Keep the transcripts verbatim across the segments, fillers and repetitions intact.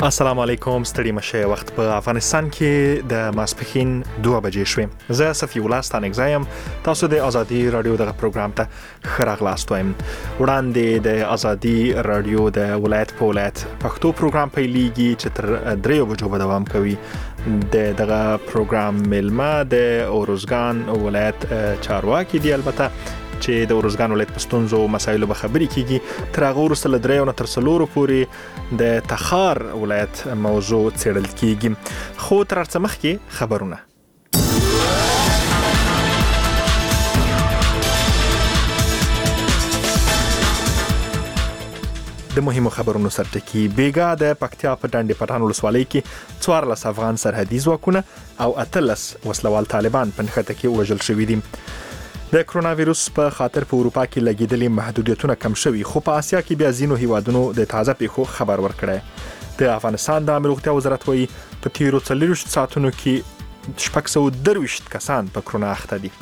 السلام علیکم، ستړي مشه. وخت په افغانستان کې د ماسپښین دوه بجې شوې. زه صفی الله ستانکزی یم. تاسو د ازادي رادیو دغه پروګرام ته ښه راغلاست وایم. وړاندې د ازادي رادیو د ولایت په ولایت پښتو پروګرام پیلېږي چې تر دریو بجو به دوام کوي. د دغه پروګرام ملما د اوروزګان ولایت چارواکي دی، البته چې د اوروزګان ولایت په ستونزو او مسایلو به خبرې کیږي. تر هغه وروسته له دریو نه تر څلورو پورې د تخار ولایت موضوع څېړل کیږي. خو تر هر څه مخکې خبرونه. د مهمو خبرونو سرټکی. بیګا د پکتیا په ډنډ پټان ولسوالۍ کې څوارلس افغان سرحدي ځواکونه او اتلس وسلوال طالبان په نښته کې وژل شوي دي. د کرونا وایروس په خاطر په اروپا کې لګیدلي محدودیتونه کم شوي، خو په آسیا کې بیا ځینو هیوادونو د تازه پیښو خبر ورکړی. د افغانستان د عامه روغتیا وزارت وایي په تیرو څلوېښتو ساعتونو کې شپږ سوه درویشت کسان په کرونا اخته دي.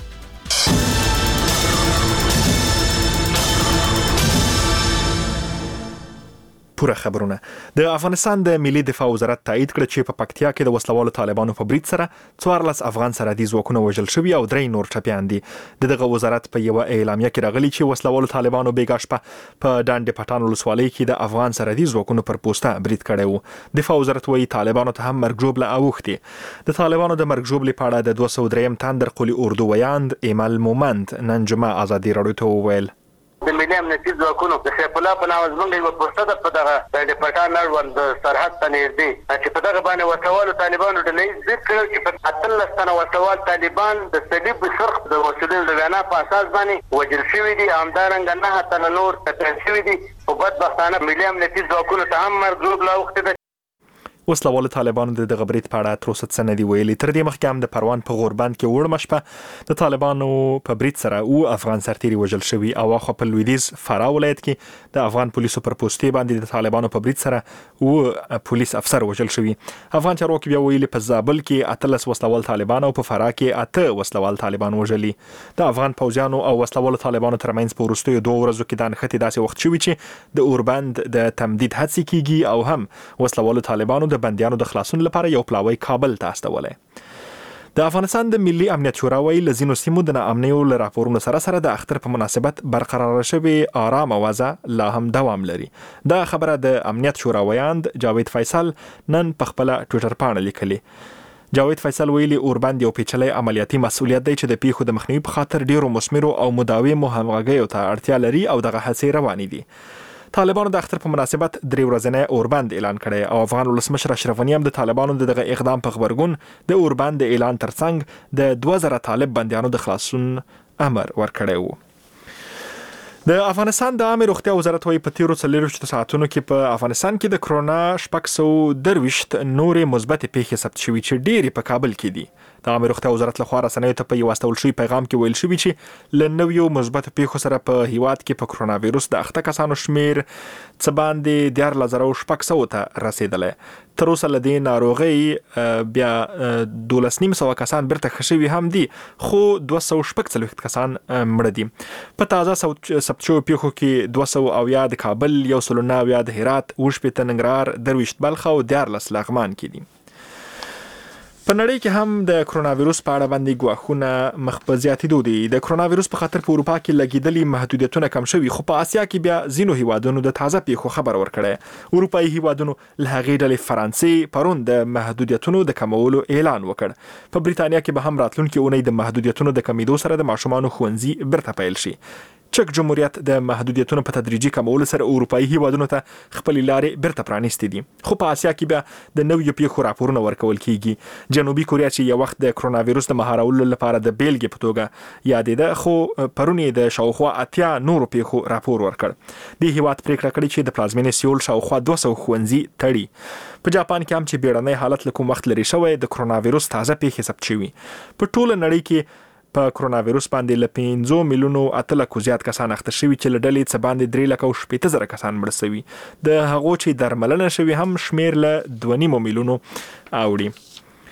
پوره خبرونه. د افغانستان د ملي دفاع وزارت تایید کړ چې په پکتیا کې د وسلوالو طالبانو په برید سره څوارلس افغان سرحدي ځواکونه وژل شوي او درې نور ټپیان دي. دغه وزارت په یوه اعلامیه کې راغلي چې وسلوالو طالبانو بیګا شپه په ډنډ پټان ولسوالۍ کې د افغان سرحدي ځواکونو پر پوسټه برید کړی و. دفاع وزارت وایي طالبانو ته هم مرګ ژوبله اوښتې. د طالبانو د مرګ ژوبلې په اړه د دوه سوه درېیم تندر قلي اردو ویاند ایمل مومند نن جمعه ازادي راډیو ته وویل. د ملي امنیتي ځواکونو د سیف الله په نامه زموږ یوه پوسټه ده په دغه د پټان اړوند سرحد ته نږدې چې په دغه باندې وسلوالو طالبانو ډلهییز برید کړی چې په اتلس تنه وسلوال طالبان د صلیب سرخ د مسؤلینو د وینا په اساس باندې وژل شوي دي. همدارنګه نهه تنه نور ټپیان شوي دي. خو بدبختانه ملي امنیتي ځواکونو ته هم مرګ ژوبله اوښتې ده. وسلوالو طالبانو د دغه برید په اړه تر اوسه څه نه دي ویلي. تر دې مخکې هم د پروان په غوربند کې وړمه شپه د طالبانو په برید سره او افغان سرتیري وژل شوي او اخوا په لویدیځ فراه ولایت کې د افغان پولیسو پر پوستې باندې د طالبانو په برید سره او پولیس افسر وژل شوي. افغان چارواکي بیا ویلي په زابل کې اتلس وسلوال طالبان او په فراه کې اته وسلوال طالبان وژلي. د افغان پوځیانو او وسلوالو طالبانو ترمنځ په وروستیو دوه ورځو کې د نښتې داسې وخت شوي چې د اوربند د تمدید هڅې کیږي او هم وسلوالو طالبانو د بندیانو د خلاصون لپاره یو پلاوی کابل ته استولی. د افغانستان د ملي امنیت شورا وایي له ځینو سیمو د ناامنیو له راپورونو سره سره د اختر په مناسبت برقراره شوې آرامه وضع لا هم دوام لري. دا خبره د امنیت شورا ویاند جاوید فیصل نن په خپله ټویټر پاڼه لیکلي. جاوید فیصل ویلي اوربند یو پیچلی عملیاتي مسؤلیت دی چې د پیښو د مخنیوي په خاطر ډیرو مثمرو او مداومو همغږیو ته اړتیا لري او دغه هڅې روانې دي. طالبانو د اختر په مناسبت درې ورځنی اوربند اعلان کړی او افغان ولسمشر اشرف غني هم د طالبانو د دغه اقدام په خبرګون د اوربند د اعلان ترڅنګ د دوه زره طالب بندیانو د خلاصون امر ورکړی و. د افغانستان د عامه روغتیا وزارت وایي په تیرو څلوېښتو ساعتونو کې په افغانستان کې د کرونا شپږ سوه درویشت نورې مثبتې پیښې ثبت شوي چې ډېرې په کابل کې دي. د عامه روغتیا وزارت لخوا رسنیو ته په یو استول شوي پیغام کې ویل شوي چې له نویو مثبتو پیښو سره په هیواد کې په کرونا وایروس د اخته کسانو شمیر څه باندې دیارلس زره شپږ سوه ته رسېدلی. تر اوسه له دې ناروغۍ بیا دولس نیم سوه کسان بیرته ښه شوي هم دي، خو دوه سوه شپږ څلوېښت کسان مړه دي. په تازه ثبت شویو پیښو کې دوه سوه اویا د کابل، یو سل نه اویا د هرات، اووه شپېته ننګرهار، درویشت بلخ او دیارلس لغمان کې دي. په نړۍ کې هم د کرونا وایروس په اړه باندې ګواښونه مخ په زیاتېدو دي. د کرونا وایروس په خاطر په اروپا کې لګیدلي محدودیتونه کم شوي، خو په آسیا کې بیا ځینو هیوادونو د تازه پیښو خبر ورکړی. اروپایي هیوادونو له هغې ډلې فرانسې پرون د محدودیتونو د کمولو اعلان وکړ. په بریتانیا کې به هم راتلونکې اونۍ د محدودیتونو د کمیدو سره د ماشومانو ښوونځي بیرته پیل شي. چک جمهوریت د محدودیتونو په تدریجي کمولو سره اروپایي هیوادونو ته خپلې لارې بیرته پرانیستې دي. خو په آسیا کې بیا د نویو پیښو راپورونه ورکول کیږي. جنوبي کوریا چې یو وخت د کرونا وایروس د مهارولو لپاره د بیلګې په توګه یادېده، خو پرون یې د شاوخوا اتیا نورو پیښو راپور ورکړ. دې هیواد پریکړه کړې چې د پلازمینې سیول شاوخوا دوه سوه ښوونځي تړي. په جاپان کې هم چې بیړنی حالت له کوم وخت لرې شوی د کرونا وایروس تازه پیښې ثبت شوي. په ټوله نړۍ کې په کرونا وایروس باندې له پنځو میلیونو اته لکو زیات کسان اخته شوي چې له ډلې څه باندې درې لکه او شپېته زره کسان مړه شوي. د هغو چې درملنه شوي هم شمیر له دوه نیمو میلیونو اوړي.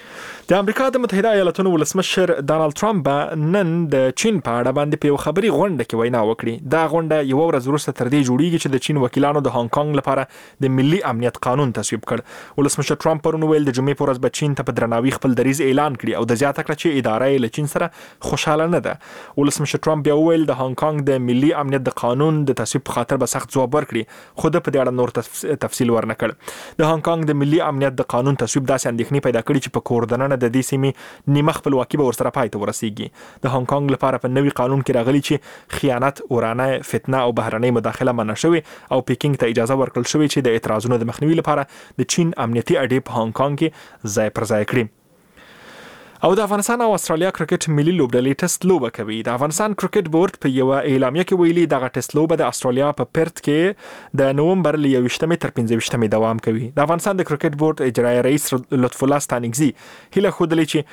د امریکا د متحده ایالاتونو ولسمشر ډانلډ ټرمپ نن د چین په اړه باندې په یو خبري غونډه کې وینا وکړه. دا غونډه یو ورځ وروسته تر دې جوړیږي چې د چین وکیلانو د هانګ کانګ لپاره د ملي امنیت قانون تصویب کړ. ولسمشر ټرمپ پرون ویل د جمعې پر ورځ به چین ته په درناوي خپل دریځ اعلان کړي او د زیاته کړ چې اداره یې له چین سره خوشاله نه ده. ولسمشر ټرمپ بیا ویل د هانګ کانګ د ملي امنیت د قانون د تصویب په خاطر به سخت ځواب ورکړي، خو د په دې اړه نور تفصیل ورنکړ. د هانګ کانګ د ملي امنیت د قانون تصویب داسې اندېښنې پیدا کړې چې په کوردننه د دې سیمې نیمه خپلواکي به ورسره پای ته ورسیږي. د هانګ کانګ لپاره په نوي قانون کې راغلي چې خیانت، ورانه، فتنه او بهرنۍ مداخله منع شوې او پیکینګ ته اجازه ورکړل شوې چې د اعتراضونو د مخنیوي لپاره د چین امنیتي اډې په هانګ کانګ کې ځای پر ځای کړي. او د افغانستان او استرالیا کرکټ ملي لوبډلې ټیسټ لوبه کوي. د افغانستان کرکټ بورډ په یو اعلامیه کې ویلي دغه ټیسټ لوبه د استرالیا په پرت کې د نومبر ل یوویشتمې تر پنځه ویشتمې دوام کوي. د افغانستان د کرکټ بورډ اجرایي رئیس لطف الله ستانکزي هیله خوده چې